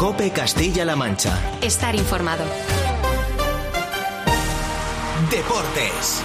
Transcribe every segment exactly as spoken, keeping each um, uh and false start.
COPE Castilla-La Mancha. Estar informado. Deportes.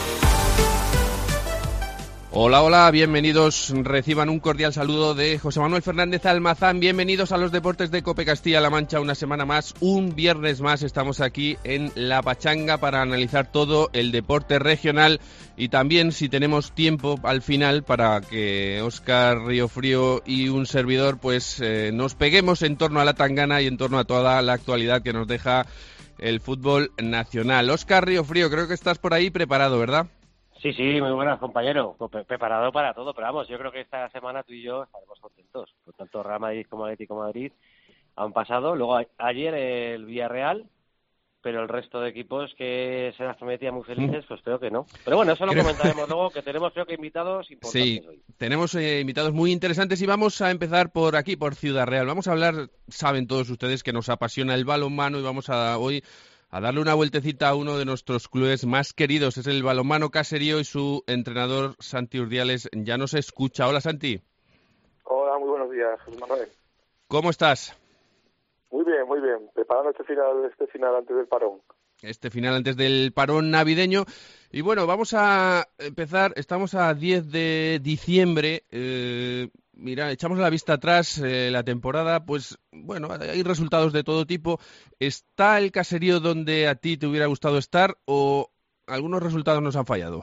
Hola, hola, bienvenidos. Reciban un cordial saludo de José Manuel Fernández Almazán. Bienvenidos a los deportes de COPE Castilla-La Mancha. Una semana más, un viernes más, estamos aquí en La Pachanga para analizar todo el deporte regional y también, si tenemos tiempo al final, para que Óscar Riofrío y un servidor pues eh, nos peguemos en torno a la tangana y en torno a toda la actualidad que nos deja el fútbol nacional. Óscar Riofrío, creo que estás por ahí preparado, ¿verdad? Sí, sí, muy buenas, compañero. Preparado para todo, pero vamos, yo creo que esta semana tú y yo estaremos contentos. Por tanto, Real Madrid como Atlético de Madrid han pasado. Luego, ayer el Villarreal, pero el resto de equipos que se las prometían muy felices, pues creo que no. Pero bueno, eso lo creo... comentaremos luego, que tenemos creo que invitados importantes sí, hoy. Tenemos eh, invitados muy interesantes y vamos a empezar por aquí, por Ciudad Real. Vamos a hablar, saben todos ustedes que nos apasiona el balonmano y vamos a hoy... a darle una vueltecita a uno de nuestros clubes más queridos. Es el Balonmano Caserío y su entrenador Santi Urdiales ya nos escucha. Hola, Santi. Hola, muy buenos días, José Manuel. ¿Cómo estás? Muy bien, muy bien. Preparando este final, este final antes del parón. Este final antes del parón navideño. Y bueno, vamos a empezar. Estamos a diez de diciembre. Eh, mira, echamos la vista atrás. Eh, la temporada, pues bueno, hay resultados de todo tipo. ¿Está el Caserío donde a ti te hubiera gustado estar o algunos resultados nos han fallado?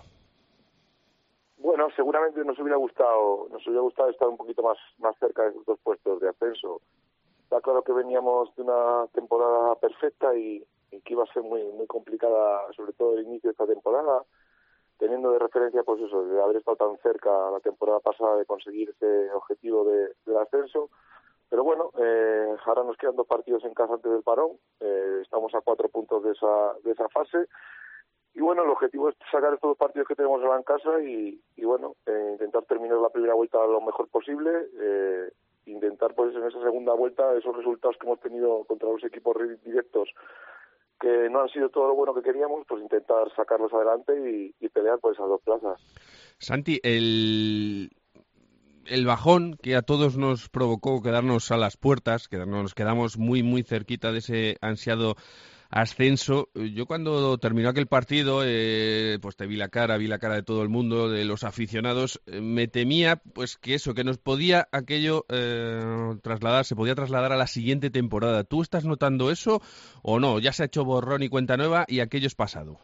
Bueno, seguramente nos hubiera gustado, nos hubiera gustado estar un poquito más, más cerca de esos dos puestos de ascenso. Está claro que veníamos de una temporada perfecta y y que iba a ser muy muy complicada, sobre todo el inicio de esta temporada, teniendo de referencia pues eso, de haber estado tan cerca la temporada pasada de conseguir ese objetivo de, del ascenso. Pero bueno, eh, ahora nos quedan dos partidos en casa antes del parón, eh, estamos a cuatro puntos de esa de esa fase, y bueno, el objetivo es sacar estos dos partidos que tenemos ahora en casa y, y bueno, eh, intentar terminar la primera vuelta lo mejor posible, eh, intentar pues en esa segunda vuelta esos resultados que hemos tenido contra los equipos directos que no han sido todo lo bueno que queríamos, pues intentar sacarlos adelante y, y pelear por esas dos plazas. Santi, el, el bajón que a todos nos provocó quedarnos a las puertas, que nos quedamos muy, muy cerquita de ese ansiado ascenso. Yo cuando terminó aquel partido, eh, pues te vi la cara, vi la cara de todo el mundo, de los aficionados, eh, me temía pues que eso, que nos podía aquello eh, trasladar, se podía trasladar a la siguiente temporada. ¿Tú estás notando eso o no? Ya se ha hecho borrón y cuenta nueva y aquello es pasado.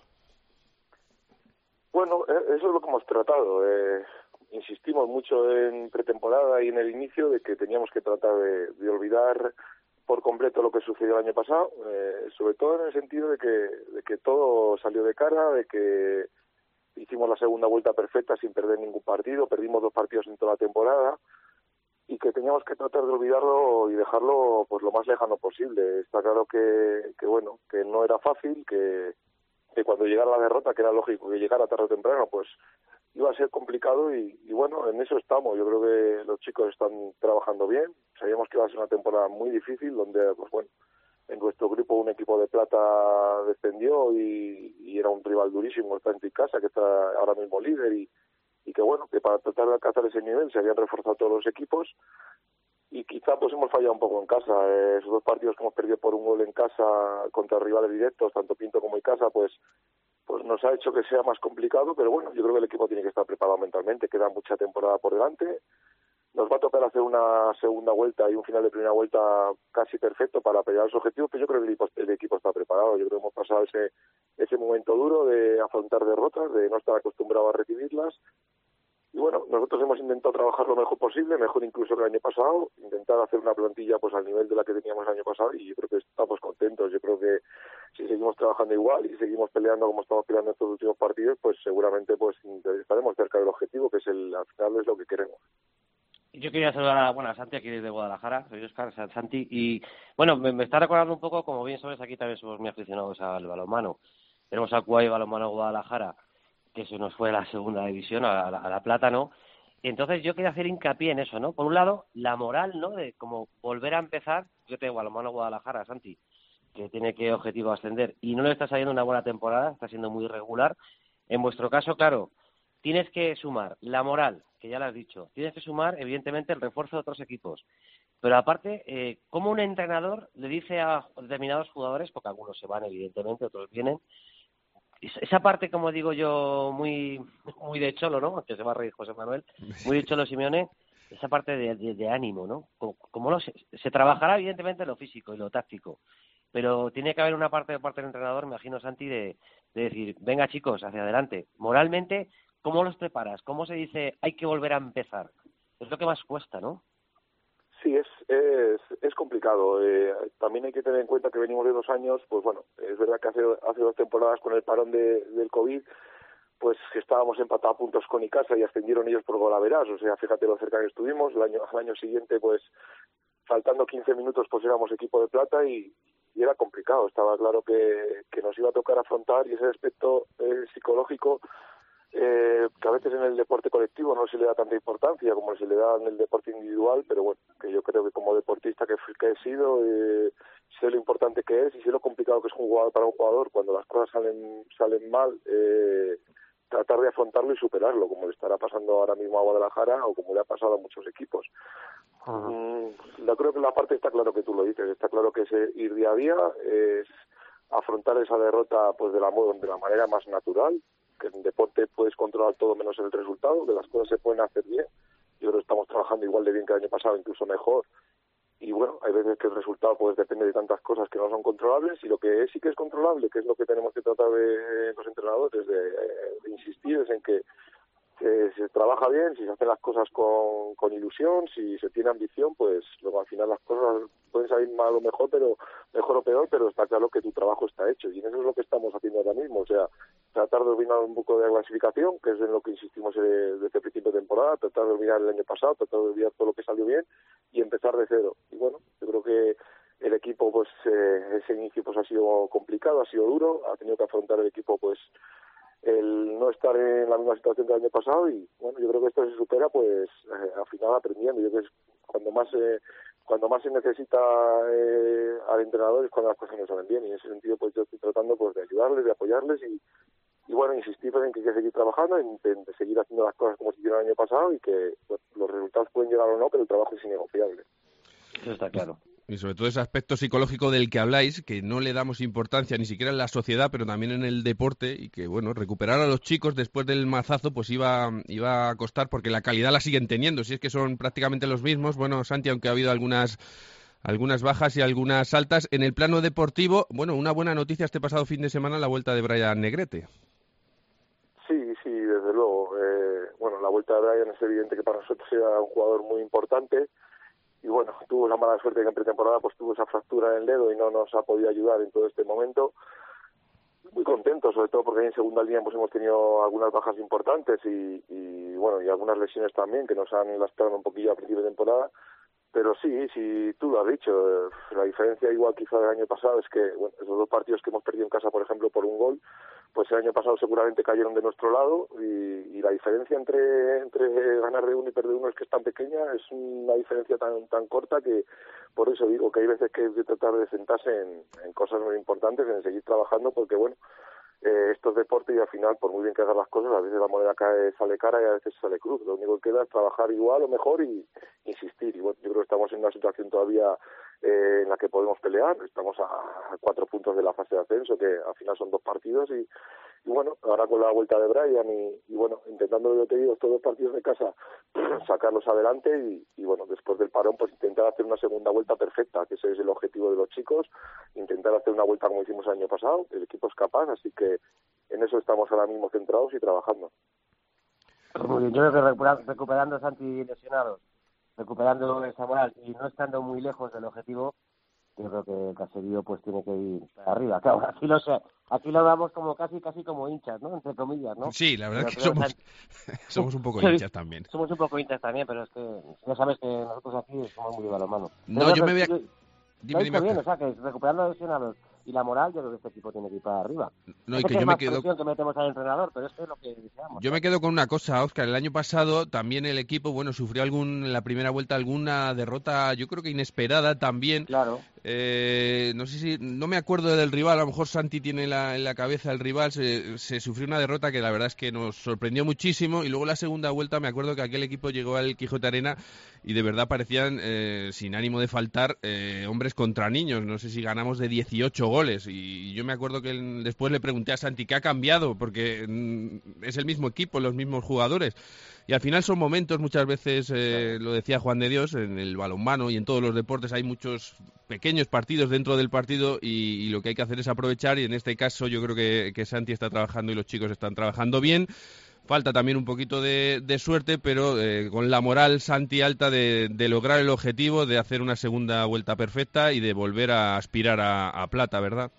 Bueno, eso es lo que hemos tratado. Eh, insistimos mucho en pretemporada y en el inicio de que teníamos que tratar de, de olvidar por completo lo que sucedió el año pasado, eh, sobre todo en el sentido de que, de que todo salió de cara, de que hicimos la segunda vuelta perfecta sin perder ningún partido, perdimos dos partidos en toda la temporada y que teníamos que tratar de olvidarlo y dejarlo pues lo más lejano posible. Está claro que, que bueno, que no era fácil, que, que cuando llegara la derrota, que era lógico que llegara tarde o temprano, pues iba a ser complicado y, y bueno, en eso estamos. Yo creo que los chicos están trabajando bien. Sabíamos que iba a ser una temporada muy difícil, donde, pues bueno, en nuestro grupo un equipo de plata descendió y, y era un rival durísimo, el Frente y Casa, que está ahora mismo líder y, y que bueno, que para tratar de alcanzar ese nivel se habían reforzado todos los equipos y quizá pues hemos fallado un poco en casa. Eh, esos dos partidos que hemos perdido por un gol en casa contra rivales directos, tanto Pinto como Icasa, pues pues nos ha hecho que sea más complicado, pero bueno, yo creo que el equipo tiene que estar preparado mentalmente, queda mucha temporada por delante, nos va a tocar hacer una segunda vuelta y un final de primera vuelta casi perfecto para pelear los objetivos, pero yo creo que el equipo, el equipo está preparado. Yo creo que hemos pasado ese ese momento duro de afrontar derrotas, de no estar acostumbrado a recibirlas. Y bueno, nosotros hemos intentado trabajar lo mejor posible, mejor incluso que el año pasado, intentar hacer una plantilla pues al nivel de la que teníamos el año pasado y yo creo que estamos contentos. Yo creo que si seguimos trabajando igual y seguimos peleando como estamos peleando en estos últimos partidos, pues seguramente pues estaremos cerca del objetivo, que es el al final es lo que queremos. Yo quería saludar a, bueno, a Santi aquí desde Guadalajara, soy Óscar Santi, y bueno, me, me está recordando un poco, como bien sabes, aquí también somos muy aficionados al balonmano. Tenemos al Cuay Balonmano Guadalajara, que se nos fue a la segunda división, a la, a la plata, ¿no? Entonces yo quería hacer hincapié en eso, ¿no? Por un lado, la moral, ¿no? De como volver a empezar, yo tengo Balonmano Guadalajara, Santi, que tiene que objetivo ascender, y no le está saliendo una buena temporada, está siendo muy irregular. En vuestro caso, claro, tienes que sumar la moral, que ya lo has dicho, tienes que sumar, evidentemente, el refuerzo de otros equipos, Pero aparte, eh, ¿cómo un entrenador le dice a determinados jugadores, porque algunos se van evidentemente, otros vienen, esa parte, como digo yo, muy muy de Cholo, ¿no? Que se va a reír José Manuel, muy de Cholo Simeone, esa parte de, de, de ánimo, ¿no? Como, como lo se, se trabajará evidentemente lo físico y lo táctico, pero tiene que haber una parte de parte del entrenador, me imagino, Santi, de, de decir, venga chicos, hacia adelante. Moralmente, ¿cómo los preparas? ¿Cómo se dice, hay que volver a empezar? Es lo que más cuesta, ¿no? Sí, es es, es complicado. Eh, también hay que tener en cuenta que venimos de dos años, pues bueno, es verdad que hace hace dos temporadas con el parón de, del COVID, pues estábamos empatados a puntos con Icasa y ascendieron ellos por golaveras. O sea, fíjate lo cerca que estuvimos. El año, al año siguiente, pues faltando quince minutos, pues éramos equipo de plata y, y era complicado. Estaba claro que, que nos iba a tocar afrontar, y ese aspecto eh, psicológico, Eh, que a veces en el deporte colectivo no se le da tanta importancia como se le da en el deporte individual, pero bueno, que yo creo que como deportista que, que he sido, eh, sé lo importante que es y sé lo complicado que es un jugador para un jugador cuando las cosas salen salen mal, eh, tratar de afrontarlo y superarlo, como le estará pasando ahora mismo a Guadalajara o como le ha pasado a muchos equipos. Uh-huh. Mm, yo creo que la parte está claro que tú lo dices, está claro que es ir día a día, es afrontar esa derrota pues de la, de la manera más natural, que en deporte puedes controlar todo menos el resultado, que las cosas se pueden hacer bien. Yo creo que estamos trabajando igual de bien que el año pasado, incluso mejor. Y bueno, hay veces que el resultado pues depende de tantas cosas que no son controlables, y lo que sí que es controlable, que es lo que tenemos que tratar de los entrenadores de, de insistir, es en que eh, se trabaja bien, si se hacen las cosas con, con ilusión, si se tiene ambición, pues luego al final las cosas pueden salir mal o mejor, pero mejor o peor, pero está claro que tu trabajo está hecho, y en eso es lo que estamos haciendo ahora mismo. O sea, tratar de dominar un poco de la clasificación, que es en lo que insistimos desde el principio de temporada, tratar de olvidar el año pasado, tratar de olvidar todo lo que salió bien y empezar de cero. Y bueno, yo creo que el equipo, pues eh, ese inicio pues ha sido complicado, ha sido duro, ha tenido que afrontar el equipo pues el no estar en la misma situación del año pasado, y bueno, yo creo que esto se supera pues eh, al final aprendiendo. Yo creo que es cuando más eh, cuando más se necesita eh, al entrenador es cuando las cosas no salen bien, y en ese sentido pues yo estoy tratando pues de ayudarles, de apoyarles y, y bueno, insistir en que hay que seguir trabajando, en, en de seguir haciendo las cosas como se hicieron el año pasado, y que pues, los resultados pueden llegar o no, pero el trabajo es innegociable. Eso está claro. Y sobre todo ese aspecto psicológico del que habláis, que no le damos importancia ni siquiera en la sociedad, pero también en el deporte, y que, bueno, recuperar a los chicos después del mazazo pues iba, iba a costar, porque la calidad la siguen teniendo, si es que son prácticamente los mismos. Bueno, Santi, aunque ha habido algunas algunas bajas y algunas altas, en el plano deportivo, bueno, una buena noticia este pasado fin de semana, la vuelta de Brian Negrete. Sí, sí, desde luego. Eh, bueno, la vuelta de Brian es evidente que para nosotros era un jugador muy importante. Y bueno, tuvo la mala suerte que en pretemporada pues tuvo esa fractura en el dedo y no nos ha podido ayudar en todo este momento. Muy contentos, sobre todo porque en segunda línea pues hemos tenido algunas bajas importantes y, y bueno, y algunas lesiones también que nos han lastrado un poquillo a principio de temporada. Pero sí, sí, tú lo has dicho, la diferencia igual quizá del año pasado es que bueno, esos dos partidos que hemos perdido en casa, por ejemplo, por un gol, pues el año pasado seguramente cayeron de nuestro lado, y, y la diferencia entre entre ganar de uno y perder de uno es que es tan pequeña, es una diferencia tan tan corta que por eso digo que hay veces que hay que tratar de sentarse en, en cosas muy importantes, en seguir trabajando, porque bueno, eh, esto es deporte y al final, por muy bien que hagas las cosas, a veces la moneda cae, sale cara y a veces sale cruz. Lo único que queda es trabajar igual o mejor y insistir. Y bueno, yo creo que estamos en una situación todavía eh, en la que podemos pelear. Estamos a, a cuatro puntos de la fase de ascenso, que al final son dos partidos, y, y bueno, ahora con la vuelta de Brian y, y bueno, intentando, yo te digo, estos dos partidos de casa, sacarlos adelante y, y bueno, después del parón, pues intentar hacer una segunda vuelta perfecta, que ese es el objetivo de los chicos, intentar hacer una vuelta como hicimos el año pasado. El equipo es capaz, así que en eso estamos ahora mismo centrados y trabajando. Muy bien, yo creo que recuperando a Santi lesionados, recuperando esa moral y no estando muy lejos del objetivo, yo creo que el caserío pues tiene que ir para arriba. Claro, aquí lo sé, aquí lo damos como casi casi como hinchas, ¿no? Entre comillas, ¿no? Sí, la verdad pero es que somos, Santi... somos un poco hinchas también. Somos un poco hinchas también, pero es que ya sabes que nosotros aquí somos muy de balonmano. No, pero yo me voy a... Yo, dime, dime. Bien, o sea, que recuperando a los lesionados y la moral, yo creo que este equipo tiene que ir para arriba. No, y sé que, que yo es me más quedo... presión que metemos al entrenador, pero esto es lo que deseamos. Yo me quedo con una cosa, Óscar. El año pasado también el equipo, bueno, sufrió algún en la primera vuelta alguna derrota, yo creo que inesperada también. Claro. Eh, no sé si, no me acuerdo del rival, a lo mejor Santi tiene la, en la cabeza el rival, se, se sufrió una derrota que la verdad es que nos sorprendió muchísimo, y luego la segunda vuelta me acuerdo que aquel equipo llegó al Quijote Arena y de verdad parecían, eh, sin ánimo de faltar, eh, hombres contra niños. No sé si ganamos de dieciocho goles, y yo me acuerdo que el, después le pregunté a Santi ¿qué ha cambiado? Porque mm, es el mismo equipo, los mismos jugadores. Y al final son momentos, muchas veces, eh, lo decía Juan de Dios, en el balonmano y en todos los deportes hay muchos pequeños partidos dentro del partido, y, y lo que hay que hacer es aprovechar, y en este caso yo creo que, que Santi está trabajando y los chicos están trabajando bien. Falta también un poquito de, de suerte, pero eh, con la moral, Santi, alta de, de lograr el objetivo de hacer una segunda vuelta perfecta y de volver a aspirar a, a plata, ¿verdad?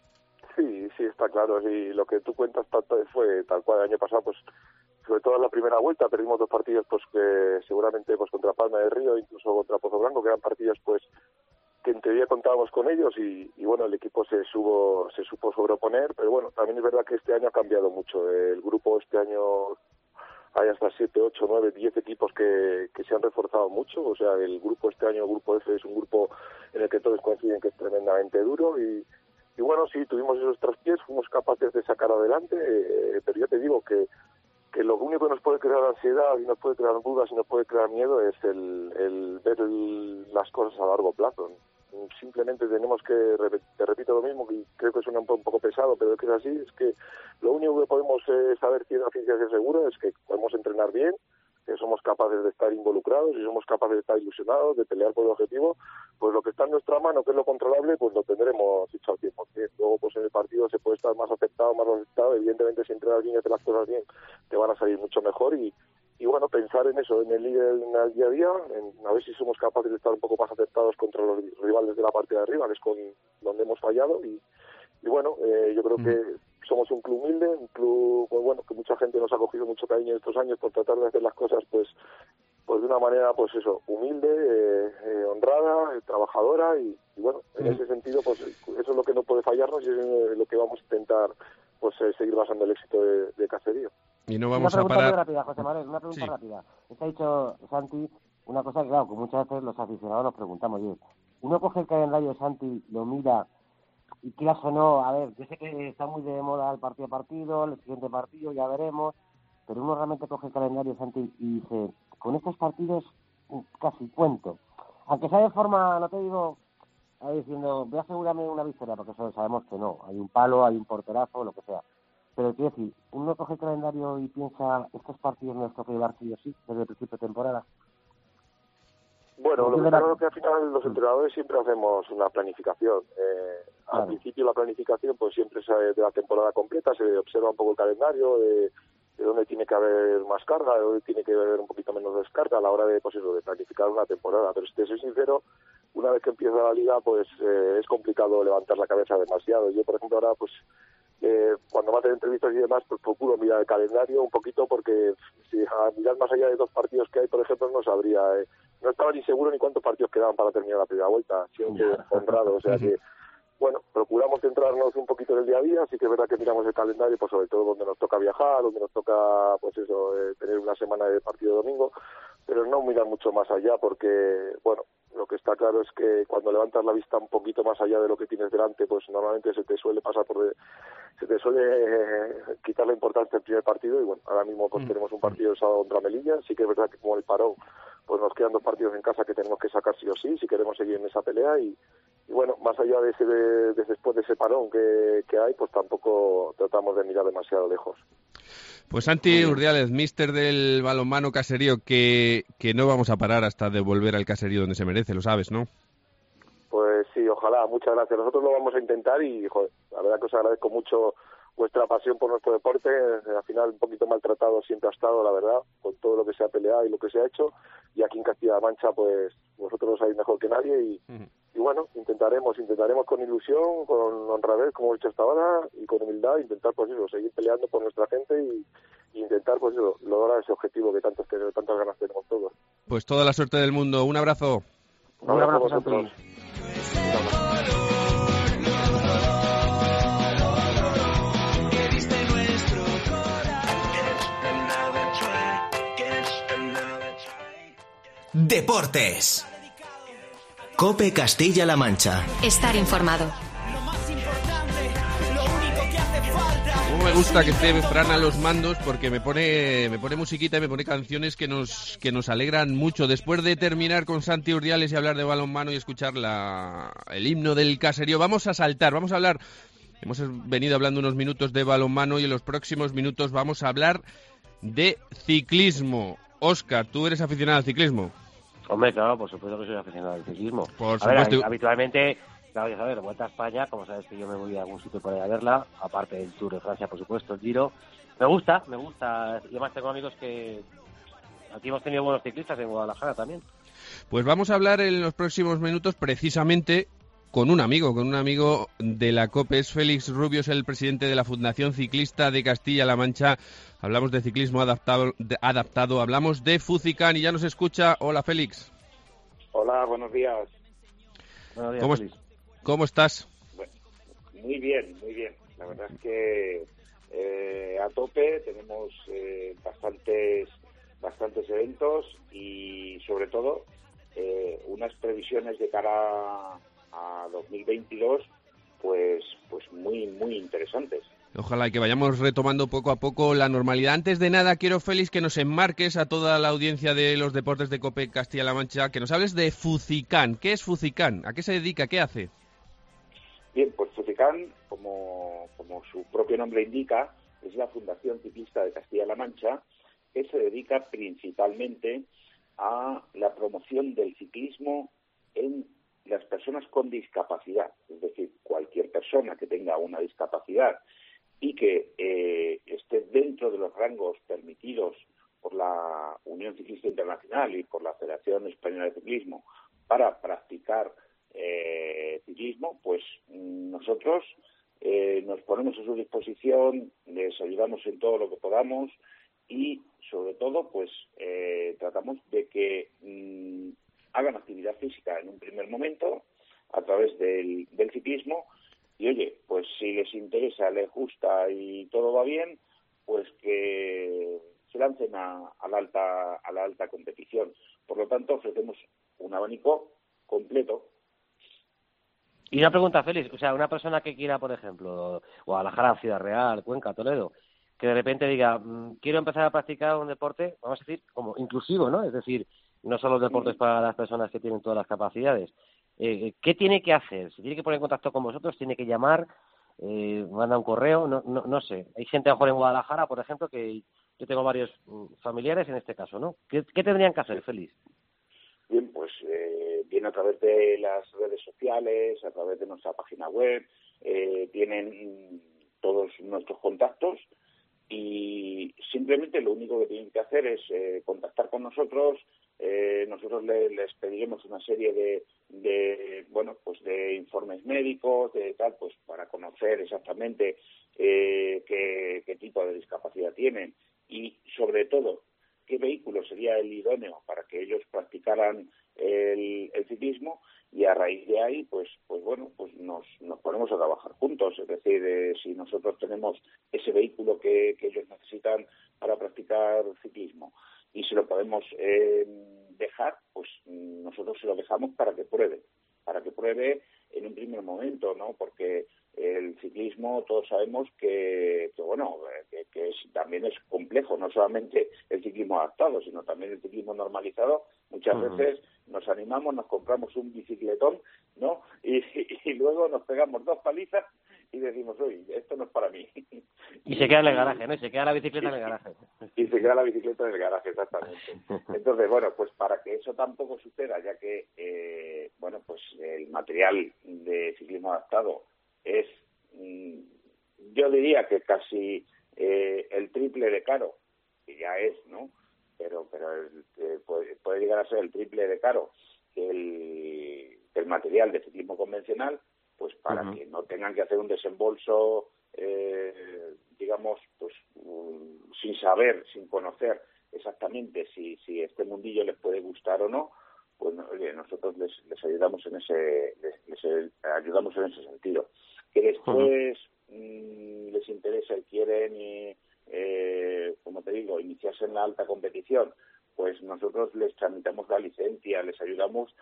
Sí, sí, está claro. Y lo que tú cuentas fue tal cual. El año pasado, pues, sobre todo en la primera vuelta, perdimos dos partidos, pues, que seguramente, pues, contra Palma de Río, incluso contra Pozo Blanco, que eran partidos, pues, que en teoría contábamos con ellos, y, y bueno, el equipo se subo, se supo sobreponer, pero bueno, también es verdad que este año ha cambiado mucho. El grupo este año hay hasta siete, ocho, nueve, diez equipos que, que se han reforzado mucho. O sea, el grupo este año, el grupo F, es un grupo en el que todos coinciden que es tremendamente duro, y, y bueno, sí, tuvimos esos traspiés, fuimos capaces de sacar adelante, eh, pero yo te digo que que lo único que nos puede crear ansiedad y nos puede crear dudas y nos puede crear miedo es el, el ver el, las cosas a largo plazo. Simplemente tenemos que, te repito lo mismo, que creo que suena un poco pesado, pero es que es así, es que lo único que podemos eh, saber ciencia ciencia segura es que podemos entrenar bien, que somos capaces de estar involucrados y somos capaces de estar ilusionados, de pelear por el objetivo. Pues lo que está en nuestra mano, que es lo controlable, pues lo tendremos hecho al cien por ciento. Luego, pues en el partido se puede estar más afectado, más afectado. Evidentemente, si entrenas bien y haces las cosas bien, te van a salir mucho mejor. Y, y bueno, pensar en eso, en el, en el día a día, en a ver si somos capaces de estar un poco más afectados contra los rivales de la parte de arriba, que es con donde hemos fallado. Y, y bueno, eh, yo creo que somos un club humilde, un club, pues bueno, que mucha gente nos ha cogido mucho cariño estos años por tratar de hacer las cosas, pues pues de una manera, pues eso, humilde, eh, eh, honrada, eh, trabajadora, y, y bueno, en ese sentido, pues eso es lo que no puede fallarnos, y es lo que vamos a intentar, pues eh, seguir basando el éxito de, de Caserío. Y no vamos una a parar. Muy rápida, José Manuel, una pregunta sí. rápida. Está dicho Santi una cosa que, claro, que muchas veces los aficionados nos preguntamos, oye, uno coge el calendario de Santi, lo mira, y quieras o no, a ver, yo sé que está muy de moda el partido a partido, el siguiente partido, ya veremos, pero uno realmente coge el calendario, Santi, y dice, con estos partidos casi cuento. Aunque sea de forma, no te digo, ahí diciendo, voy a asegurarme una victoria, porque eso sabemos que no, hay un palo, hay un porterazo, lo que sea. Pero quiero decir, uno coge el calendario y piensa, estos partidos no los tengo que llevar sí o sí, desde el principio de temporada. Bueno, lo que claro es que al final los entrenadores siempre hacemos una planificación. Eh, claro. Al principio la planificación pues siempre es de la temporada completa, se observa un poco el calendario, de, de dónde tiene que haber más carga, de dónde tiene que haber un poquito menos descarga a la hora de, pues eso, de planificar una temporada. Pero si te soy sincero, una vez que empieza la liga, pues eh, es complicado levantar la cabeza demasiado. Yo, por ejemplo, ahora pues eh, cuando me hacen entrevistas y demás, pues procuro mirar el calendario un poquito, porque si a mirar más allá de dos partidos que hay, por ejemplo, no sabría, eh, no estaba ni seguro ni cuántos partidos quedaban para terminar la primera vuelta, siempre honrado, o sea que, bueno, procuramos centrarnos un poquito en el día a día. Sí que es verdad que miramos el calendario, pues sobre todo donde nos toca viajar, donde nos toca, pues eso, eh, tener una semana de partido domingo, pero no mirar mucho más allá, porque, bueno, lo que está claro es que cuando levantas la vista un poquito más allá de lo que tienes delante, pues normalmente se te suele pasar por de, se te suele eh, quitar la importancia del primer partido. Y bueno, ahora mismo pues mm. tenemos un partido el sábado contra Melilla. Sí que es verdad que como el parón, pues nos quedan dos partidos en casa que tenemos que sacar sí o sí, si queremos seguir en esa pelea. Y, y bueno, más allá de ese de, de después de ese parón que, que hay, pues tampoco tratamos de mirar demasiado lejos. Pues Santi Urdiales, míster del balonmano Caserío, que, que no vamos a parar hasta devolver al Caserío donde se merece, lo sabes, ¿no? Pues sí, ojalá, muchas gracias. Nosotros lo vamos a intentar y, joder, la verdad que os agradezco mucho vuestra pasión por nuestro deporte. Al final un poquito maltratado siempre ha estado, la verdad, con todo lo que se ha peleado y lo que se ha hecho. Y aquí en Castilla-La Mancha, pues vosotros lo sabéis mejor que nadie y, uh-huh. y bueno, intentaremos, intentaremos con ilusión, con honradez, como he dicho hasta ahora, y con humildad, intentar pues eso, seguir peleando por nuestra gente y, y intentar pues eso, lograr ese objetivo que tantos tenemos, tantas ganas tenemos todos. Pues toda la suerte del mundo. Un abrazo. Un abrazo a vosotros. Deportes. COPE Castilla-La Mancha. Estar informado. Cómo me gusta que esté Fran a los mandos, porque me pone me pone musiquita y me pone canciones que nos que nos alegran mucho. Después de terminar con Santi Urdiales y hablar de balonmano y escuchar la, el himno del caserío, vamos a saltar, vamos a hablar. Hemos venido hablando unos minutos de balonmano y en los próximos minutos vamos a hablar de ciclismo. Óscar, ¿tú eres aficionado al ciclismo? Hombre, claro, por supuesto que soy aficionado al ciclismo. Por a ver, supuesto. habitualmente, claro, ya sabes, Vuelta a España, como sabes que yo me voy a algún sitio para ir a verla, aparte del Tour de Francia, por supuesto, el Giro. Me gusta, me gusta. Y además tengo amigos que... Aquí hemos tenido buenos ciclistas en Guadalajara también. Pues vamos a hablar en los próximos minutos precisamente con un amigo, con un amigo de la COPE. Es Félix Rubio, es el presidente de la Fundación Ciclista de Castilla-La Mancha. Hablamos de ciclismo adaptado, de, adaptado, hablamos de Fucicán y ya nos escucha. Hola, Félix. Hola, buenos días. Buenos días, ¿Cómo, Félix. ¿Cómo estás? Bueno, muy bien, muy bien. La verdad es que eh, a tope tenemos eh, bastantes, bastantes eventos y sobre todo eh, unas previsiones de cara a dos mil veintidós pues pues muy muy interesantes. Ojalá que vayamos retomando poco a poco la normalidad. Antes de nada, quiero, Félix, que nos enmarques a toda la audiencia de los deportes de COPE Castilla-La Mancha, que nos hables de Fucicán. ¿Qué es Fucicán? ¿A qué se dedica? ¿Qué hace? Bien, pues Fucicán, como, como su propio nombre indica, es la Fundación Ciclista de Castilla-La Mancha, que se dedica principalmente a la promoción del ciclismo en las personas con discapacidad, es decir, cualquier persona que tenga una discapacidad y que eh, esté dentro de los rangos permitidos por la Unión Ciclista Internacional y por la Federación Española de Ciclismo para practicar eh, ciclismo, pues nosotros eh, nos ponemos a su disposición, les ayudamos en todo lo que podamos y, sobre todo, pues eh, tratamos de que mmm, hagan actividad física en un primer momento a través del, del ciclismo y, oye, pues si les interesa, les gusta y todo va bien, pues que se lancen a, a, la, alta, a la alta competición. Por lo tanto, ofrecemos un abanico completo. Y una pregunta, Félix, o sea, una persona que quiera, por ejemplo, Guadalajara, Ciudad Real, Cuenca, Toledo, que de repente diga, mmm, quiero empezar a practicar un deporte, vamos a decir, como inclusivo, ¿no? Es decir, no solo deportes para las personas que tienen todas las capacidades. Eh, ¿Qué tiene que hacer? ¿Se tiene que poner en contacto con vosotros? ¿Tiene que llamar? Eh, ¿Manda un correo? No, no, no sé. Hay gente a lo mejor en Guadalajara, por ejemplo, que yo tengo varios familiares en este caso, ¿no? ¿Qué, qué tendrían que hacer, Félix? Bien, pues eh, bien a través de las redes sociales, a través de nuestra página web, eh, tienen todos nuestros contactos y simplemente lo único que tienen que hacer es eh, contactar con nosotros. Eh, nosotros le, les pediremos una serie de, de bueno pues de informes médicos de tal pues para conocer exactamente eh, qué, qué tipo de discapacidad tienen y sobre todo qué vehículo sería el idóneo para que ellos practicaran el, el ciclismo y a raíz de ahí pues pues bueno pues nos, nos ponemos a trabajar juntos, es decir, eh, si nosotros tenemos ese vehículo que, que ellos necesitan para practicar ciclismo y se lo podemos eh, dejar, pues nosotros se lo dejamos para que pruebe, para que pruebe en un primer momento, ¿no? Porque el ciclismo todos sabemos que, que bueno, que, que es, también es complejo, no solamente el ciclismo adaptado, sino también el ciclismo normalizado. Muchas uh-huh. veces nos animamos, nos compramos un bicicletón, ¿no? Y, y luego nos pegamos dos palizas y decimos, uy, esto no es para mí. Y se queda en el garaje, ¿no? Y se queda la bicicleta en el garaje. Y se queda la bicicleta en el garaje, exactamente. Entonces, bueno, pues para que eso tampoco suceda, ya que, eh, bueno, pues el material de ciclismo adaptado es, mmm, yo diría que casi eh, el triple de caro, que ya es, ¿no? Pero pero el, eh, puede, puede llegar a ser el triple de caro que el, que el material de ciclismo convencional, pues para uh-huh. que no tengan que hacer un desembolso, eh, digamos, pues um, sin saber, sin conocer exactamente si, si este mundillo les puede gustar o no, pues no, oye, nosotros les, les ayudamos en ese les, les ayudamos en ese sentido. Que después uh-huh. mmm, les interesa y quieren, y, eh, como te digo, iniciarse en la alta competición, pues nosotros les tramitamos la licencia, les ayudamos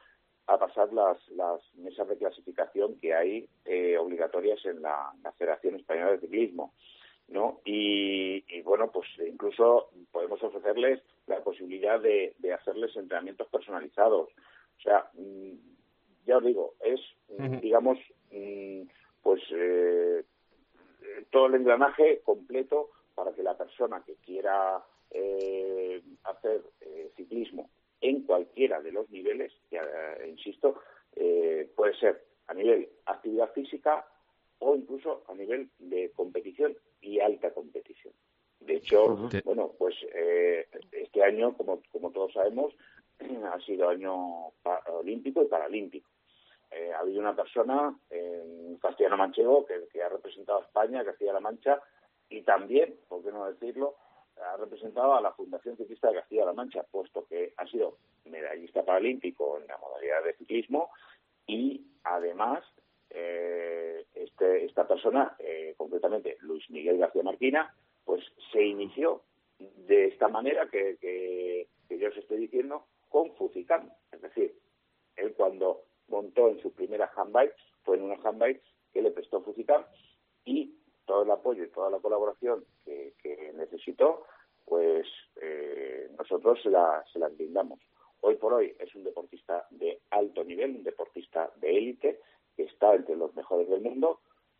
a pasar las, las mesas de clasificación que hay eh, obligatorias en la, la Federación Española de Ciclismo, ¿no? Y, y bueno, pues incluso podemos ofrecerles la posibilidad de, de hacerles entrenamientos personalizados. O sea, ya os digo, es, uh-huh. digamos, pues eh, todo el engranaje completo para que la persona que quiera eh, hacer eh, ciclismo en cualquiera de los niveles, ya eh, insisto, eh, puede ser a nivel actividad física o incluso a nivel de competición y alta competición. De hecho, uh-huh. bueno, pues eh, este año, como, como todos sabemos, ha sido año olímpico y paralímpico. Eh, ha habido una persona en Castellano Manchego que, que ha representado a España, Castilla-La Mancha, y también, por qué no decirlo, ha representado a la Fundación Ciclista de Castilla-La Mancha, puesto que ha sido medallista paralímpico en la modalidad de ciclismo y además eh, este, esta persona, eh, concretamente Luis Miguel García Marquina, pues se inició de esta manera que, que, que yo os estoy diciendo con Fucicam. Es decir, él cuando montó en su primera handbike fue en una handbike que le prestó Fucicam y todo el apoyo y toda la colaboración que, que necesitó, pues eh, nosotros se la, se la brindamos. Hoy por hoy es un deportista de alto nivel, un deportista de élite, que está entre los mejores del mundo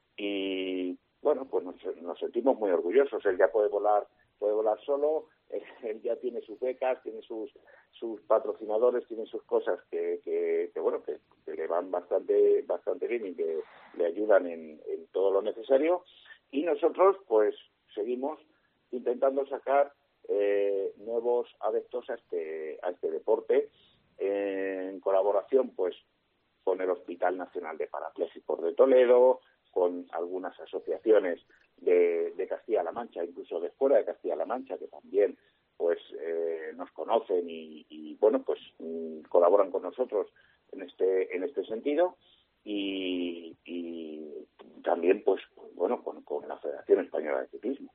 y, bueno, pues nos, nos sentimos muy orgullosos. Él ya puede volar, puede volar solo, él ya tiene sus becas, tiene sus sus patrocinadores, tiene sus cosas que, que, que bueno, que, que le van bastante bastante bien y que le ayudan en, en todo lo necesario. Y nosotros, pues, seguimos intentando sacar eh, nuevos adeptos a este a este deporte eh, en colaboración, pues, con el Hospital Nacional de Parapléjicos de Toledo, con algunas asociaciones de, de Castilla-La Mancha, incluso de fuera de Castilla-La Mancha, que también pues eh, nos conocen y, y bueno, pues mm, colaboran con nosotros en este en este sentido y, y también pues bueno con, con la Federación Española de Ciclismo.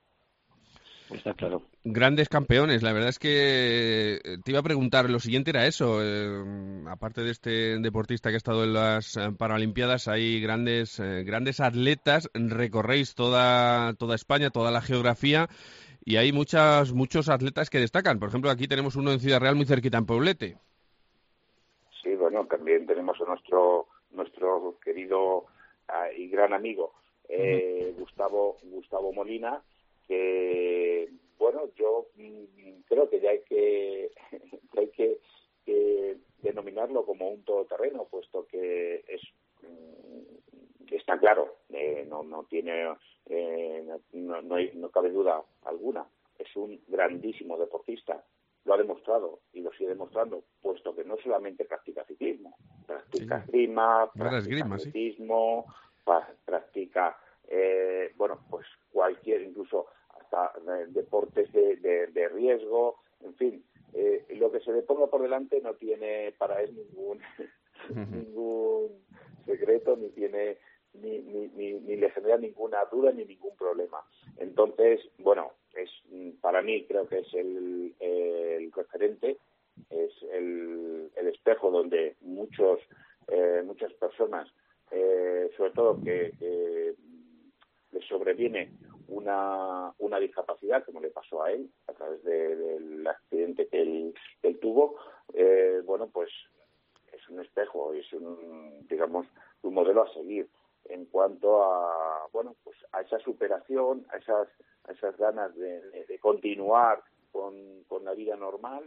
Está claro. Grandes campeones. La verdad es que te iba a preguntar, lo siguiente era eso. Eh, aparte de este deportista que ha estado en las Paralimpiadas, hay grandes eh, grandes atletas. Recorréis toda toda España, toda la geografía, y hay muchas muchos atletas que destacan. Por ejemplo, aquí tenemos uno en Ciudad Real, muy cerquita, en Poblete. Sí, bueno, también tenemos a nuestro nuestro querido uh, y gran amigo eh, uh-huh. Gustavo Gustavo Molina, que bueno, yo mm, creo que ya hay que, que hay que, que denominarlo como un todoterreno, puesto que es mm, está claro, eh, no no tiene eh, no, no, hay, no cabe duda alguna, es un grandísimo deportista, lo ha demostrado y lo sigue demostrando, puesto que no solamente practica ciclismo, practica sí. esgrima, practica esgrima, atletismo, sí. practica eh, bueno, pues cualquier, incluso hasta eh, deportes de, de, de riesgo, en fin, eh, lo que se le ponga por delante no tiene para él ningún ningún secreto, ni tiene ni, ni, ni, ni le genera ninguna duda ni ningún problema. Entonces, bueno, es para mí creo que es el, el referente, es el, el espejo donde muchos eh, muchas personas, eh, sobre todo que, que les sobreviene una una discapacidad, como le pasó a él a través de, del accidente que él, que él tuvo, eh, bueno, pues es un espejo, es un, digamos, un modelo a seguir en cuanto a, bueno, pues a esa superación, a esas a esas ganas de, de, de continuar con, con la vida normal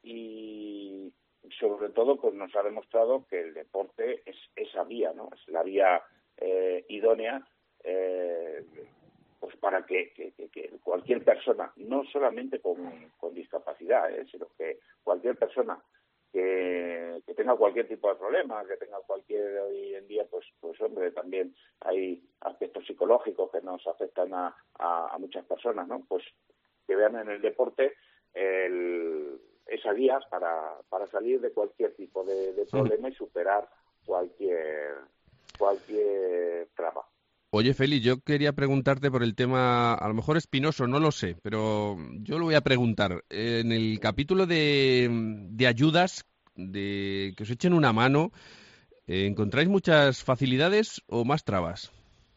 y sobre todo pues nos ha demostrado que el deporte es esa vía, ¿no? Es la vía eh, idónea eh, pues para que, que, que, que cualquier persona, no solamente con, con discapacidad, ¿eh? sino que cualquier persona que, que tenga cualquier tipo de problema, que tenga cualquier, hoy en día, pues, pues hombre, también hay aspectos psicológicos que nos afectan a, a, a muchas personas, ¿no? Pues que vean en el deporte el, esa guía para, para salir de cualquier tipo de, de problema y superar cualquier, cualquier traba. Oye, Feli, yo quería preguntarte por el tema, a lo mejor espinoso, no lo sé, pero yo lo voy a preguntar. En el capítulo de, de ayudas, de que os echen una mano, eh, ¿encontráis muchas facilidades o más trabas?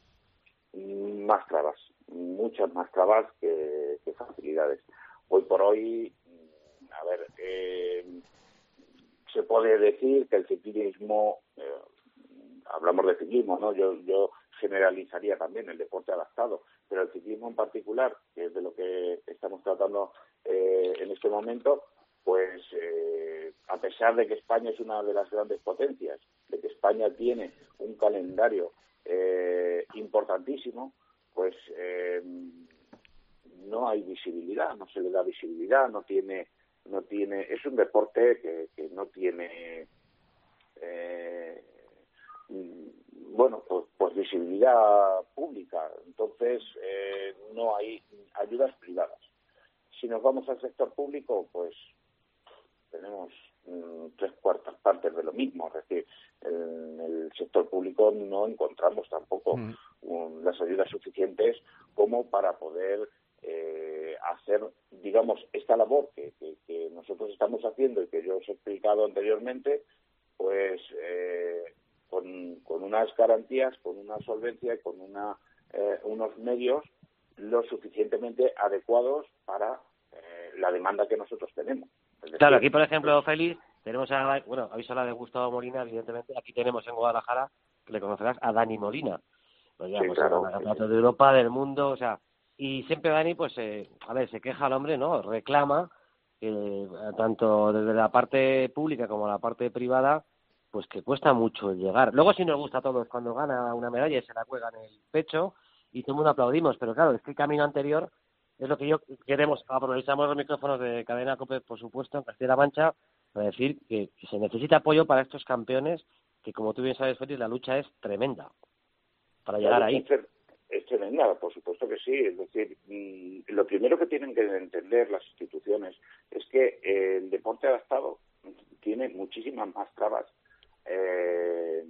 Más trabas, muchas más trabas que, que facilidades. Hoy por hoy, a ver, eh, se puede decir que el ciclismo, eh, hablamos de ciclismo, ¿no? Yo, yo generalizaría también el deporte adaptado, pero el ciclismo en particular, que es de lo que estamos tratando eh, en este momento, pues eh, a pesar de que España es una de las grandes potencias, de que España tiene un calendario eh, importantísimo, pues eh, no hay visibilidad, no se le da visibilidad, no tiene, no tiene, es un deporte que, que no tiene eh, bueno, pues, pues visibilidad pública, entonces eh, no hay ayudas privadas. Si nos vamos al sector público, pues tenemos mmm, tres cuartas partes de lo mismo, es decir, en el sector público no encontramos tampoco mm. un, las ayudas suficientes como para poder eh, hacer, digamos, esta labor que, que, que nosotros estamos haciendo y que yo os he explicado anteriormente, pues eh, con, con unas garantías, con una solvencia y con una, eh, unos medios lo suficientemente adecuados para eh, la demanda que nosotros tenemos. Decir, claro, aquí por ejemplo, Félix, tenemos a, bueno, habéis hablado de Gustavo Molina, evidentemente, aquí tenemos en Guadalajara, que le conocerás, a Dani Molina, pues ya, sí, pues claro, a campeonato sí. de Europa, del mundo, o sea, y siempre Dani, pues, eh, a ver, se queja el hombre, ¿no? Reclama, eh, tanto desde la parte pública como la parte privada, pues que cuesta mucho llegar. Luego sí nos gusta a todos cuando gana una medalla y se la cuelga en el pecho, y todo el mundo aplaudimos, pero claro, es que el camino anterior es lo que yo queremos. Aprovechamos los micrófonos de Cadena COPE, por supuesto, en Castilla-La Mancha, para decir que, que se necesita apoyo para estos campeones, que como tú bien sabes, Félix, la lucha es tremenda para llegar la ahí. Es, es tremenda, por supuesto que sí. Es decir, lo primero que tienen que entender las instituciones es que el deporte adaptado tiene muchísimas más trabas. Eh,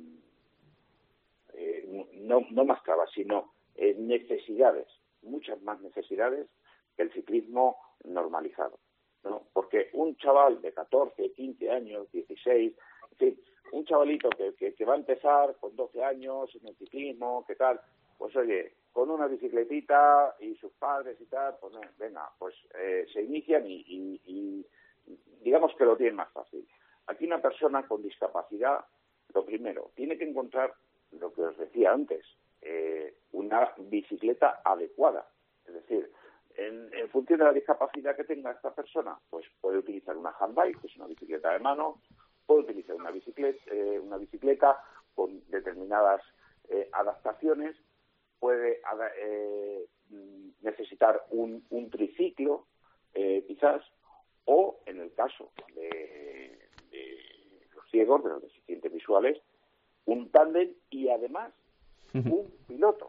eh, no, no más trabas, sino eh, necesidades, muchas más necesidades que el ciclismo normalizado, ¿no? Porque un chaval de catorce, quince años, dieciséis, en fin, un chavalito que, que, que va a empezar con doce años en el ciclismo, ¿qué tal? Pues oye, con una bicicletita y sus padres y tal, pues venga, pues eh, se inician y, y, y digamos que lo tienen más fácil. Aquí una persona con discapacidad, lo primero, tiene que encontrar lo que os decía antes, eh, una bicicleta adecuada. Es decir, en, en función de la discapacidad que tenga esta persona, pues puede utilizar una handbike, que es una bicicleta de mano, puede utilizar una bicicleta, eh, una bicicleta con determinadas eh, adaptaciones, puede eh, necesitar un, un triciclo, eh, quizás, o en el caso de, de los ciegos, de los deficientes visuales, un tándem y además un piloto.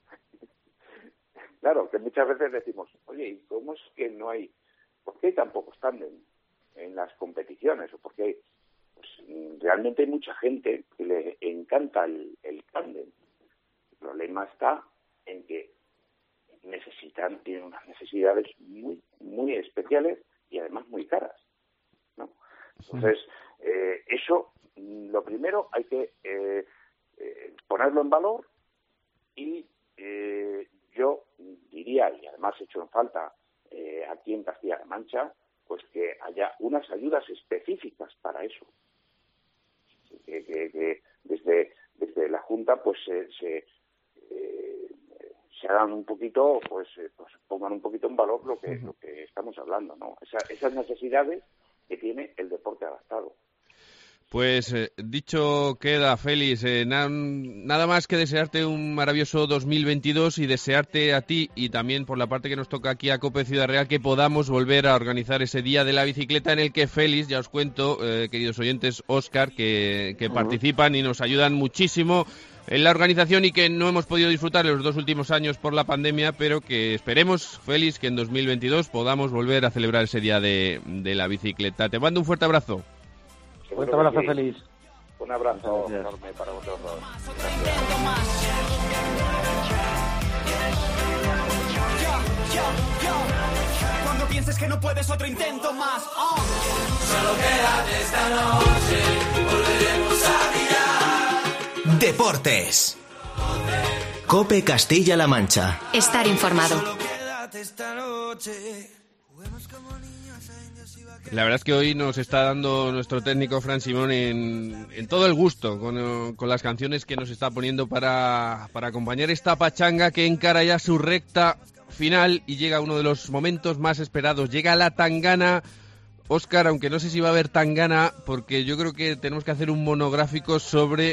Claro, que muchas veces decimos, oye, ¿y cómo es que no hay, por qué hay tan pocos tándem en las competiciones? O por qué hay, pues realmente hay mucha gente que le encanta el, el tándem. El problema está en que necesitan, tienen unas necesidades muy, muy especiales y además muy caras, ¿no? Entonces, eh, eso, lo primero, hay que eh, eh, ponerlo en valor y eh, yo diría, y además he hecho en falta eh, aquí en Castilla-La Mancha, pues que haya unas ayudas específicas para eso. Que, que, que desde, desde la Junta pues se, se, eh, se hagan un poquito, pues, eh, pues pongan un poquito en valor lo que, lo que estamos hablando, ¿no? Esa, esas necesidades que tiene el deporte adaptado. Pues eh, dicho queda, Félix, eh, na nada más que desearte un maravilloso dos mil veintidós y desearte a ti y también por la parte que nos toca aquí a COPE Ciudad Real que podamos volver a organizar ese día de la bicicleta en el que Félix, ya os cuento, eh, queridos oyentes, Óscar, que, que uh-huh. participan y nos ayudan muchísimo en la organización y que no hemos podido disfrutar en los dos últimos años por la pandemia, pero que esperemos, Félix, que en dos mil veintidós podamos volver a celebrar ese día de, de la bicicleta. Te mando un fuerte abrazo. Un abrazo, Félix. Un abrazo enorme para vosotros. Gracias. Yo, yo. Cuando pienses que no puedes, otro intento más. Oh. Solo quédate esta noche, volveremos a mirar. Deportes. Cope Castilla-La Mancha. Estar informado. La verdad es que hoy nos está dando nuestro técnico Fran Simón en, en todo el gusto con, con las canciones que nos está poniendo para, para acompañar esta pachanga que encara ya su recta final y llega uno de los momentos más esperados. Llega la tangana. Óscar, aunque no sé si va a haber tangana, porque yo creo que tenemos que hacer un monográfico sobre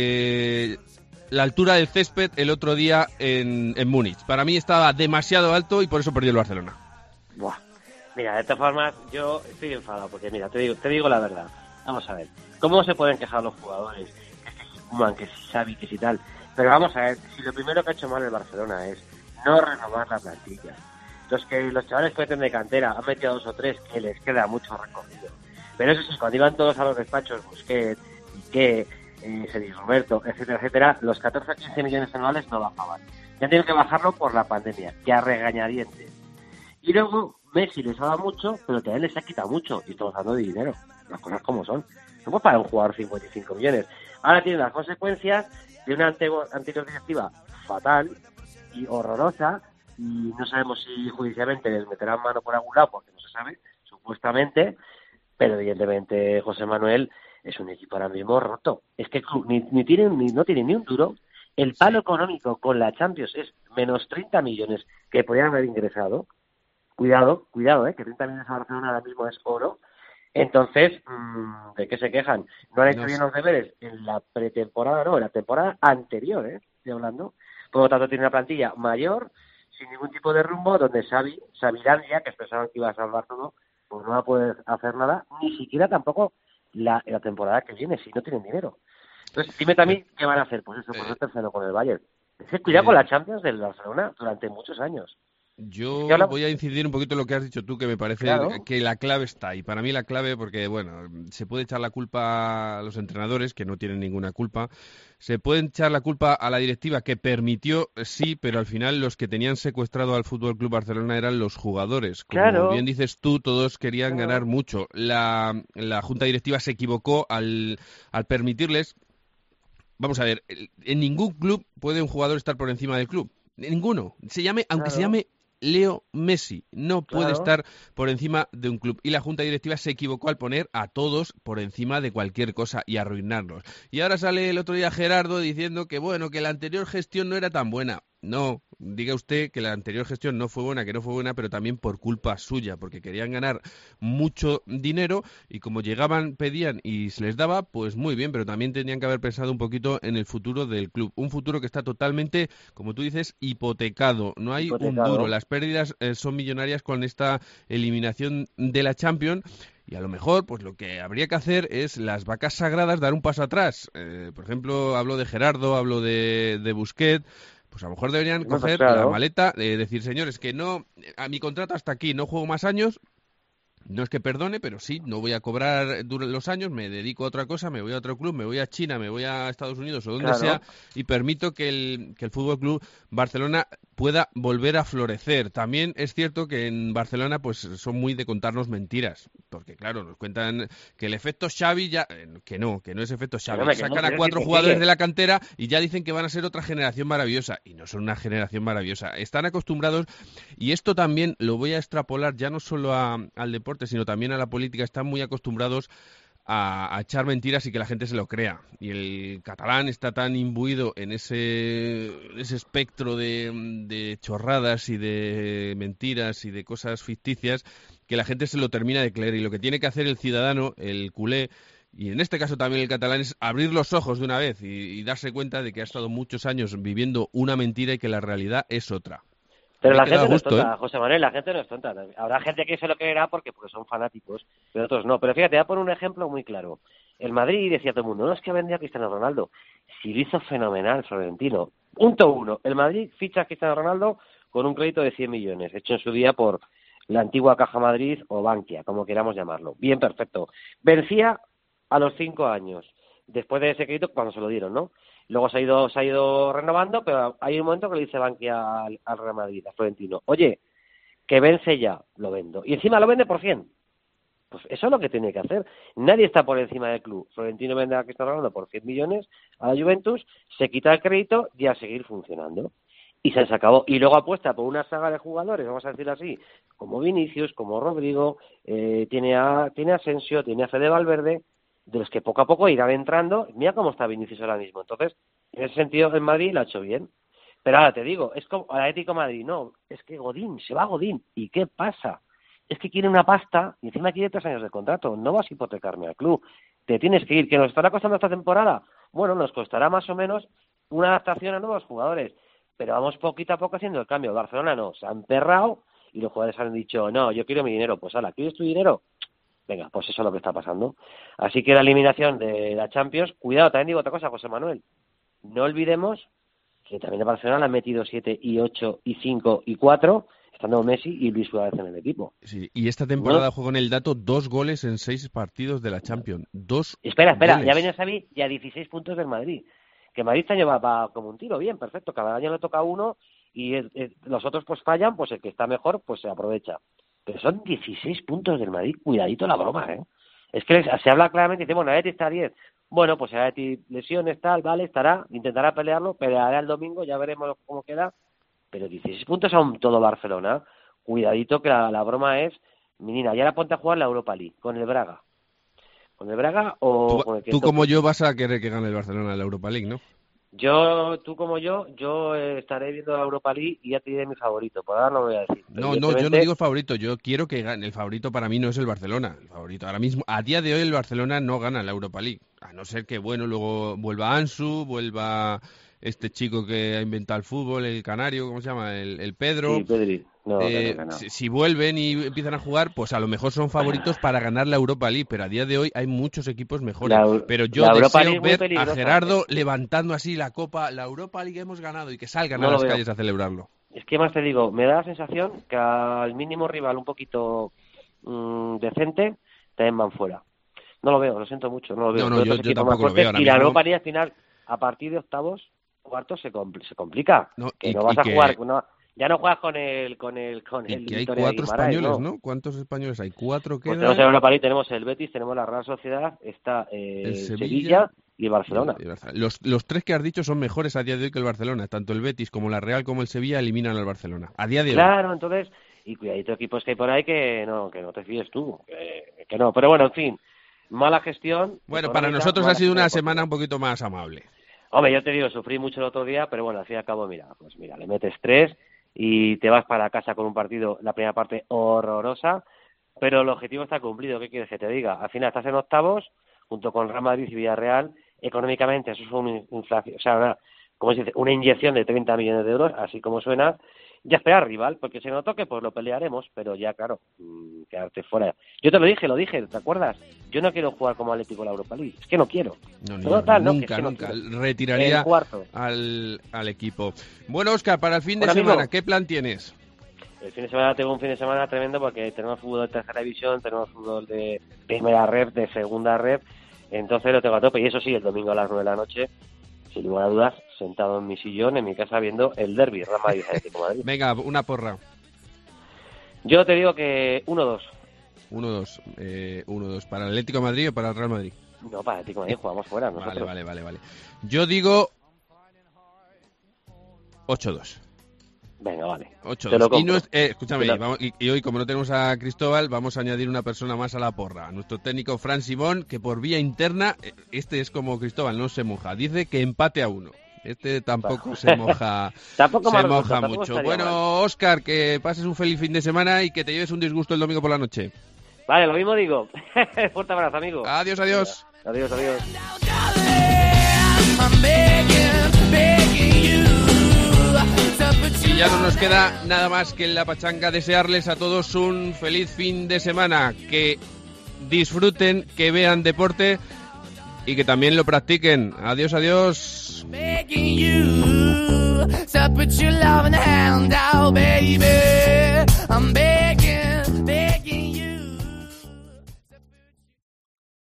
eh, la altura del césped el otro día en, en Múnich. Para mí estaba demasiado alto y por eso perdió el Barcelona. Buah. Mira, de todas formas, yo estoy enfadado, porque mira, te digo, te digo la verdad. Vamos a ver, ¿cómo se pueden quejar los jugadores? Que si Koeman, que si Xavi, que si tal. Pero vamos a ver, si lo primero que ha hecho mal el Barcelona es no renovar la plantilla. Los que los chavales que meten de cantera han metido dos o tres que les queda mucho recorrido. Pero eso sí, cuando iban todos a los despachos, Busquets, Piqué, eh, Sergio Roberto, etcétera, etcétera, los catorce a quince millones anuales no bajaban. Ya han tenido que bajarlo por la pandemia, que a regañadientes. Y luego Messi les ha dado mucho, pero también les ha quitado mucho. Y estamos hablando de dinero. Las cosas como son. No puedes pagar un jugador cincuenta y cinco millones. Ahora tienen las consecuencias de una anterior, anterior directiva fatal y horrorosa. Y no sabemos si judicialmente les meterán mano por algún lado, porque no se sabe, supuestamente. Pero evidentemente José Manuel es un equipo ahora mismo roto. Es que el club ni, ni, tiene, ni no tiene ni un duro. El palo económico con la Champions es menos treinta millones que podrían haber ingresado. Cuidado, cuidado, ¿eh? Que treinta millones a Barcelona ahora mismo es oro. Entonces, mmm, ¿de qué se quejan? No han hecho no bien sé. los deberes en la pretemporada, no, en la temporada anterior, ¿eh? Estoy hablando. Por lo tanto, tiene una plantilla mayor, sin ningún tipo de rumbo, donde Xavi, Xavilandia, que pensaban que iba a salvar todo, pues no va a poder hacer nada, ni siquiera tampoco la, la temporada que viene, si no tienen dinero. Entonces, dime también qué van a hacer. Pues eso, pues el tercero con el Bayern. Es que cuidado con la Champions del Barcelona durante muchos años. Yo habla... voy a incidir un poquito en lo que has dicho tú, que me parece claro. que la clave está ahí. Para mí la clave, porque bueno, se puede echar la culpa a los entrenadores, que no tienen ninguna culpa. Se puede echar la culpa a la directiva, que permitió, sí, pero al final los que tenían secuestrado al F C Barcelona eran los jugadores. Como claro. bien dices tú, todos querían claro. ganar mucho. La, la junta directiva se equivocó al, al permitirles... Vamos a ver, en ningún club puede un jugador estar por encima del club. Ninguno. Se llame, aunque claro. se llame Leo Messi, no puede claro. estar por encima de un club. Y la junta directiva se equivocó al poner a todos por encima de cualquier cosa y arruinarlos. Y ahora sale el otro día Gerardo diciendo que bueno, que la anterior gestión no era tan buena. No, diga usted que la anterior gestión no fue buena, que no fue buena, pero también por culpa suya, porque querían ganar mucho dinero y como llegaban, pedían y se les daba, pues muy bien, pero también tenían que haber pensado un poquito en el futuro del club. Un futuro que está totalmente, como tú dices, hipotecado. No hay hipotecado. un duro. Las pérdidas eh, son millonarias con esta eliminación de la Champions. Y a lo mejor, pues lo que habría que hacer es las vacas sagradas dar un paso atrás. Eh, por ejemplo, hablo de Gerardo, hablo de, de Busquets. Pues a lo mejor deberían no, coger claro. la maleta, eh, decir, señores, que no, a mi contrato hasta aquí, no juego más años. No es que perdone, pero sí, no voy a cobrar durante los años, me dedico a otra cosa, me voy a otro club, me voy a China, me voy a Estados Unidos o donde claro. sea y permito que el, que el F C Barcelona pueda volver a florecer. También es cierto que en Barcelona pues son muy de contarnos mentiras, porque claro, nos cuentan que el efecto Xavi ya, que no, que no es efecto Xavi, no, sacan no, a cuatro jugadores de la cantera y ya dicen que van a ser otra generación maravillosa y no son una generación maravillosa. Están acostumbrados y esto también lo voy a extrapolar ya no solo a, al deporte, sino también a la política. Están muy acostumbrados a, a echar mentiras y que la gente se lo crea. Y el catalán está tan imbuido en ese, ese espectro de, de chorradas y de mentiras y de cosas ficticias que la gente se lo termina de creer. Y lo que tiene que hacer el ciudadano, el culé, y en este caso también el catalán, es abrir los ojos de una vez y, y darse cuenta de que ha estado muchos años viviendo una mentira y que la realidad es otra. Pero la gente no es tonta, ¿eh? José Manuel, la gente no es tonta. Habrá gente que se lo creerá porque, porque son fanáticos, pero otros no. Pero fíjate, voy a poner un ejemplo muy claro. El Madrid decía todo el mundo, no es que vendía a Cristiano Ronaldo. Si lo hizo fenomenal Florentino. Punto uno. El Madrid ficha a Cristiano Ronaldo con un crédito de cien millones, hecho en su día por la antigua Caja Madrid o Bankia, como queramos llamarlo. Bien, perfecto. Vencía a los cinco años, después de ese crédito, cuando se lo dieron, ¿no? Luego se ha ido se ha ido renovando, pero hay un momento que le dice Bankia al, al Real Madrid, a Florentino, oye, que vence ya, lo vendo. Y encima lo vende por cien. Pues eso es lo que tiene que hacer. Nadie está por encima del club. Florentino vende a Cristiano Ronaldo por cien millones a la Juventus, se quita el crédito y a seguir funcionando. Y se acabó. Y luego apuesta por una saga de jugadores, vamos a decirlo así, como Vinicius, como Rodrigo, eh, tiene a tiene a Asensio, tiene a Fede Valverde, de los que poco a poco irán entrando. Mira cómo está Vinicius ahora mismo. Entonces, en ese sentido, el Madrid lo ha hecho bien. Pero ahora te digo, es como el Atlético de Madrid, no, es que Godín, se va Godín. ¿Y qué pasa? Es que quiere una pasta y encima quiere tres años de contrato. No vas a hipotecarme al club. Te tienes que ir. ¿Que nos estará costando esta temporada? Bueno, nos costará más o menos una adaptación a nuevos jugadores. Pero vamos poquito a poco haciendo el cambio. Barcelona no, se ha emperrado y los jugadores han dicho, no, yo quiero mi dinero. Pues ala, ¿quieres tu dinero? Venga, pues eso es lo que está pasando. Así que la eliminación de la Champions, cuidado, también digo otra cosa, José Manuel. No olvidemos que también el Barcelona le han metido siete y ocho y cinco y cuatro, estando Messi y Luis Suárez en el equipo. Sí, y esta temporada ¿No? juego en el dato dos goles en seis partidos de la Champions. Dos Espera, espera, goles. ya viene Xavi y a dieciséis puntos del Madrid. Que Madrid este año va, va como un tiro, bien, perfecto. Cada año le toca uno y el, el, los otros pues fallan, pues el que está mejor pues se aprovecha. Pero son dieciséis puntos del Madrid, cuidadito la broma, ¿eh? Es que se habla claramente, dice, bueno, Atleti está a diez. Bueno, pues Atleti lesiones, tal, vale, estará, intentará pelearlo, peleará el domingo, ya veremos cómo queda. Pero dieciséis puntos a un todo Barcelona. Cuidadito que la, la broma es, menina, y ahora ponte a jugar la Europa League, con el Braga. ¿Con el Braga o Tú, con el que tú toque? como yo vas a querer que gane el Barcelona la Europa League, ¿no? Yo, tú como yo, yo eh, estaré viendo la Europa League y ya te diré mi favorito. Por ahora no lo voy a decir. No, no, yo no digo el favorito, yo quiero que gane. El favorito para mí no es el Barcelona. El favorito ahora mismo, a día de hoy el Barcelona no gana la Europa League. A no ser que, bueno, luego vuelva Ansu, vuelva este chico que ha inventado el fútbol, el canario, ¿cómo se llama? El, el Pedro. Sí, Pedri. No, eh, no, no, no. Si, si vuelven y empiezan a jugar, pues a lo mejor son favoritos para ganar la Europa League, pero a día de hoy hay muchos equipos mejores. La, pero yo la Europa deseo League ver peligrosa, a Gerardo ¿eh? levantando así la copa, la Europa League hemos ganado y que salgan No a lo las veo. calles a celebrarlo. Es que más te digo, me da la sensación que al mínimo rival un poquito mmm, decente, también van fuera. No lo veo, lo siento mucho, no lo veo. No, no, Veo yo- otros yo equipos tampoco más lo veo fuertes ahora y la mismo. Europa League al final, a partir de octavos, cuartos, se, compl- se complica. No, que y- no vas y a que- jugar, no, ya no juegas con el con el con Y el que hay Victoria cuatro Guimarães, españoles, ¿no? ¿no? ¿Cuántos españoles hay? Cuatro Pues quedan. tenemos en Europa League, tenemos el Betis, tenemos la Real Sociedad, está eh, El Sevilla, Sevilla y Barcelona. Y el Barcelona. Los, los tres que has dicho son mejores a día de hoy que el Barcelona. Tanto el Betis como la Real como el Sevilla eliminan al Barcelona. A día de hoy. Claro, entonces, y cuidadito equipos que hay por ahí que no que no te fíes tú, que, que no. Pero bueno, en fin, mala gestión. Bueno, para económica, nosotros ha mala sido una gestión semana un deportiva. poquito más amable. Hombre, yo te digo, sufrí mucho el otro día, pero bueno, al fin y al cabo, mira, pues mira, le metes tres y te vas para casa con un partido, la primera parte horrorosa, pero el objetivo está cumplido. ¿Qué quieres que te diga? Al final estás en octavos, junto con Real Madrid y Villarreal. Económicamente eso es una inflación, o sea, una, como se dice, una inyección de treinta millones de euros, así como suena. Ya esperar rival, porque si no toque, pues lo pelearemos, pero ya, claro, mmm, quedarte fuera. Yo te lo dije, lo dije, ¿te acuerdas? Yo no quiero jugar como Atlético en la Europa League, es que no quiero. No, No, no, tal, no, que nunca, es que no nunca. quiero. Retiraría El cuarto. al, al equipo. Bueno, Óscar, para el fin de Bueno, amigo. semana, ¿qué plan tienes? El fin de semana tengo un fin de semana tremendo porque tenemos fútbol de tercera división, tenemos fútbol de primera red, de segunda red, entonces lo tengo a tope. Y eso sí, el domingo a las nueve de la noche, sin lugar a dudas, sentado en mi sillón, en mi casa, viendo el derbi, Real Madrid Atlético de Madrid. Venga, una porra. Yo te digo que uno dos. uno dos. Eh, uno dos. ¿Para el Atlético de Madrid o para el Real Madrid? No, para Atlético de Madrid jugamos fuera nosotros. Vale, vale, vale, vale. Yo digo ocho dos. Venga, vale. ocho Te lo dos. Y compro. no es- eh, escúchame, Te lo- vamos- y, y hoy como no tenemos a Cristóbal, vamos a añadir una persona más a la porra. Nuestro técnico Fran Simón, que por vía interna, eh, este es como Cristóbal, no se moja. Dice que empate a uno. Este tampoco se moja, Tampoco se me resulta, moja tampoco mucho. estaría Bueno, mal. Óscar, que pases un feliz fin de semana y que te lleves un disgusto el domingo por la noche. Vale, lo mismo digo. Fuerte abrazo, amigo. Adiós, adiós. Adiós, adiós. I'm begging, begging you to put Y ya no nos queda nada más que en la pachanga desearles a todos un feliz fin de semana, que disfruten, que vean deporte y que también lo practiquen. Adiós, adiós. begging you to put your love in the